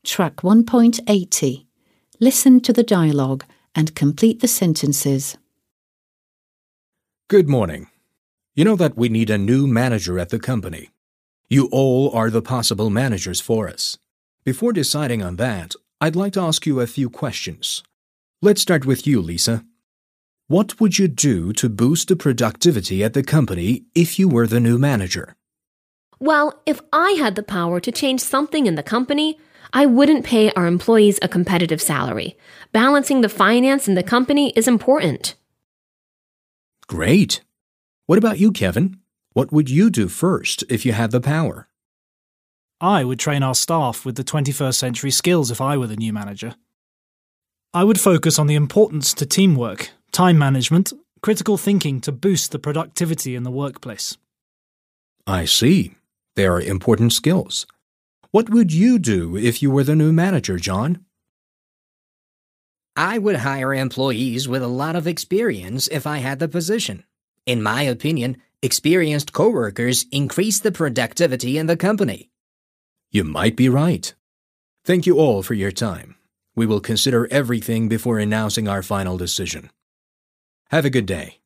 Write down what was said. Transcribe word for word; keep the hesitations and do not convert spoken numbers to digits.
Track one point eighty. Listen to the dialogue and complete the sentences. Good morning. You know that we need a new manager at the company. You all are the possible managers for us. Before deciding on that, I'd like to ask you a few questions. Let's start with you, Lisa. What would you do to boost the productivity at the company if you were the new manager? Well, if I had the power to change something in the company, I wouldn't pay our employees a competitive salary. Balancing the finance in the company is important. Great. What about you, Kevin? What would you do first if you had the power? I would train our staff with the twenty-first century skills if I were the new manager. I would focus on the importance to teamwork, time management, critical thinking to boost the productivity in the workplace. I see. They are important skills. What would you do if you were the new manager, John? I would hire employees with a lot of experience if I had the position. In my opinion, experienced coworkers increase the productivity in the company. You might be right. Thank you all for your time. We will consider everything before announcing our final decision. Have a good day.